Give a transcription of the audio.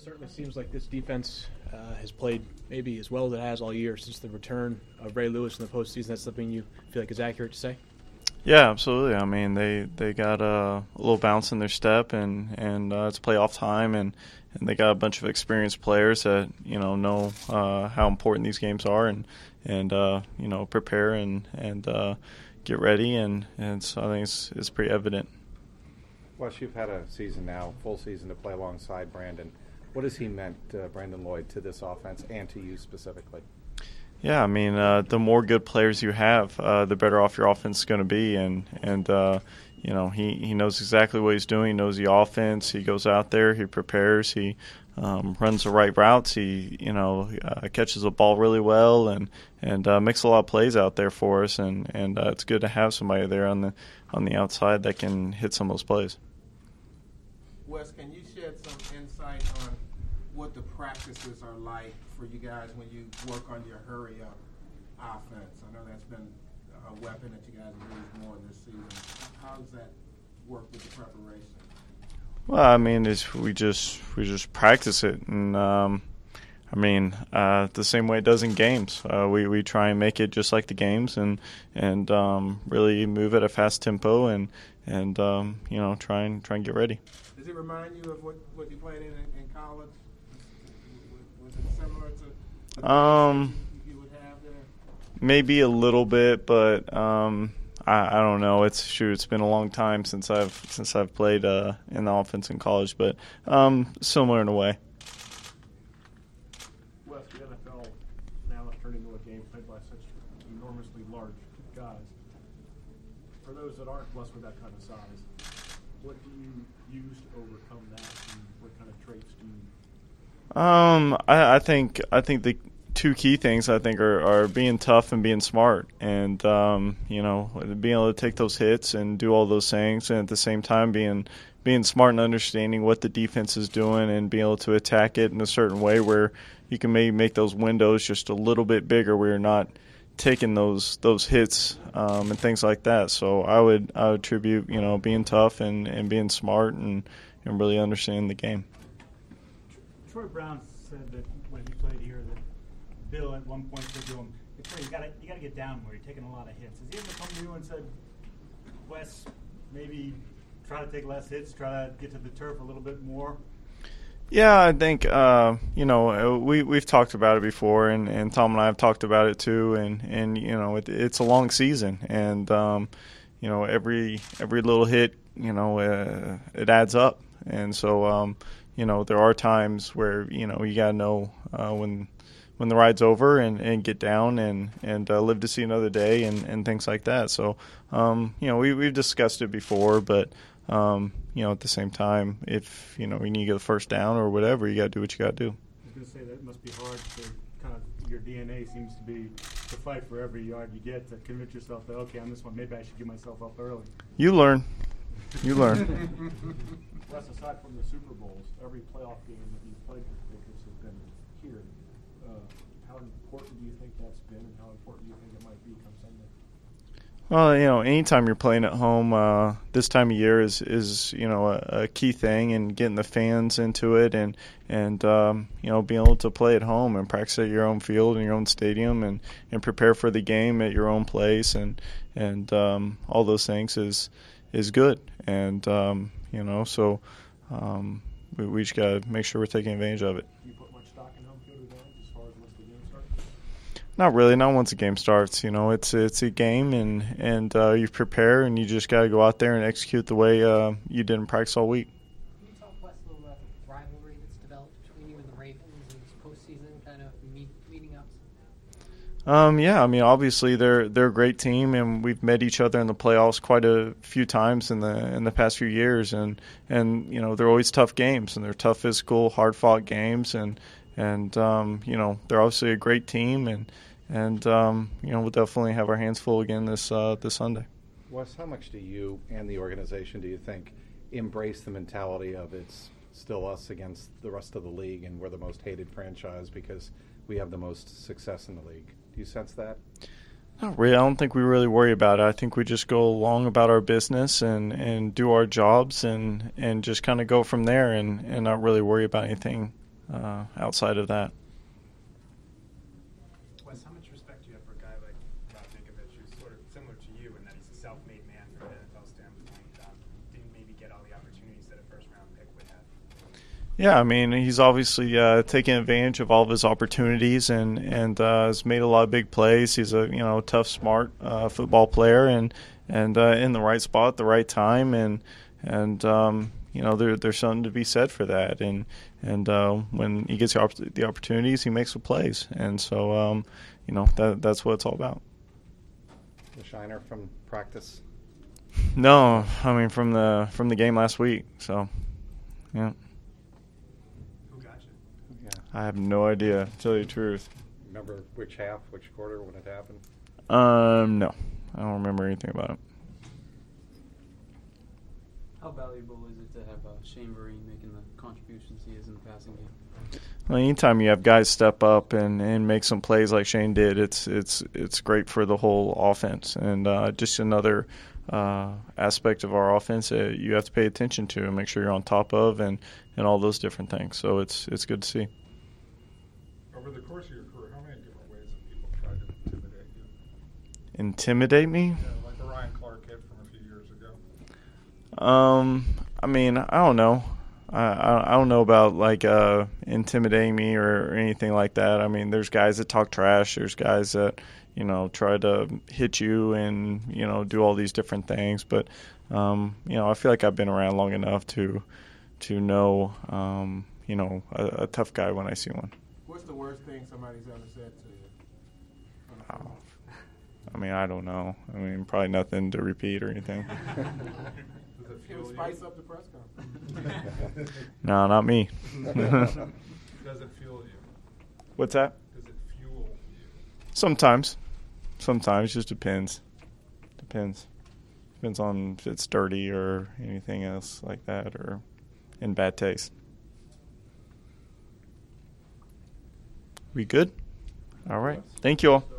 It certainly seems like this defense has played maybe as well as it has all year since the return of Ray Lewis in the postseason. That's something you feel like is accurate to say? Yeah, absolutely. I mean, they got a little bounce in their step, and it's playoff time, and they got a bunch of experienced players that know how important these games are, and prepare and get ready, and so I think it's pretty evident. Wes, you've had a season now, full season to play alongside Brandon. What has he meant, Brandon Lloyd, to this offense and to you specifically? Yeah, I mean, the more good players you have, the better off your offense is going to be, and he knows exactly what he's doing. He knows the offense. He goes out there, he prepares, he runs the right routes. He catches the ball really well, and makes a lot of plays out there for us. And it's good to have somebody there on the outside that can hit some of those plays. Wes, can you shed some insight on what the practices are like for you guys when you work on your hurry-up offense? I know that's been a weapon that you guys have used more this season. How does that work with the preparation? Well, I mean, we just practice it, and the same way it does in games. We try and make it just like the games, and really move at a fast tempo, and try and get ready. Does it remind you of what you played in college? Was it similar to you would have there? Maybe a little bit, but I don't know. It's been a long time since I've played in the offense in college, but similar in a way. Wes, the NFL now has turned into a game played by such enormously large guys. For those that aren't blessed with that kind of size, what do you use to overcome that, and what kind of traits do you? I think the two key things are being tough and being smart, and being able to take those hits and do all those things, and at the same time being smart and understanding what the defense is doing and being able to attack it in a certain way where you can maybe make those windows just a little bit bigger where you're not taking those hits and things like that. So I would attribute being tough and being smart and really understanding the game. Troy Brown said that when he played here that Bill at one point said to him, "You got to get down where you're taking a lot of hits." Has he ever come to you and said, "Wes, maybe try to take less hits, try to get to the turf a little bit more"? Yeah, I think we've talked about it before, and Tom and I have talked about it too, and it's a long season, and every little hit it adds up, and so there are times where you gotta know when the ride's over and get down and live to see another day and things like that. So we've discussed it before, but at the same time, if you need to get the first down or whatever, you got to do what you got to do. I was going to say that must be hard to kind of, your DNA seems to be to fight for every yard you get, to convince yourself that, okay, on this one, maybe I should give myself up early. You learn. Wes, aside from the Super Bowls, every playoff game that you've played with the Patriots has been here. How important do you think that's been, and how important do you think it might be come Sunday? Well, anytime you're playing at home, this time of year is a key thing, and getting the fans into it, and being able to play at home and practice at your own field and your own stadium, and prepare for the game at your own place, and all those things is good, and so we just got to make sure we're taking advantage of it. Do you put much stock in home field advantage as far as once the game starts? Not really. Not once the game starts. It's a game, and you prepare, and you just got to go out there and execute the way you did in practice all week. Can you talk, Wes, a little about the rivalry that's developed between you and the Ravens and this postseason kind of meeting ups? Yeah, obviously they're a great team, and we've met each other in the playoffs quite a few times in the past few years, and they're always tough games, and they're tough, physical, hard fought games, and they're obviously a great team, and we'll definitely have our hands full again this Sunday. Wes, how much do you and the organization, do you think, embrace the mentality of it's still us against the rest of the league, and we're the most hated franchise because we have the most success in the league? Do you sense that? Not really. I don't think we really worry about it. I think we just go along about our business and do our jobs and just kind of go from there and not really worry about anything outside of that. Wes, how much respect do you have for a guy like Rob Ninkovich, who's sort of similar to you in that he's a self-made man from an NFL standpoint, didn't maybe get all the opportunities that a first-round pick would have? Yeah, I mean, he's obviously taken advantage of all of his opportunities and has made a lot of big plays. He's a tough, smart football player and in the right spot at the right time, and there's something to be said for that. And when he gets the opportunities, he makes the plays, and so that's what it's all about. The Shiner from practice. No, I mean from the game last week. So, yeah. Who got you? Yeah. I have no idea, to tell you the truth. Remember which half, which quarter, when it happened? No, I don't remember anything about it. How valuable is it to have Shane Vereen making the contributions he is in the passing game? Well, anytime you have guys step up and make some plays like Shane did, it's great for the whole offense, and just another aspect of our offense that you have to pay attention to and make sure you're on top of, and all those different things. So it's good to see. Over the course of your career, how many different ways have people tried to intimidate you? Intimidate me? Yeah, like the Ryan Clark kid from a few years ago. I mean, I don't know. I don't know about like intimidating me or anything like that. I mean, there's guys that talk trash. There's guys that try to hit you and do all these different things. But I feel like I've been around long enough to know a tough guy when I see one. What's the worst thing somebody's ever said to you? Oh, I mean, I don't know. I mean, probably nothing to repeat or anything. Does it He'll fuel spice you? up the press conference. No, not me. Does it fuel you? What's that? Does it fuel you? Sometimes. Just depends. Depends on if it's dirty or anything else like that or in bad taste. We good? All right. Thank you all.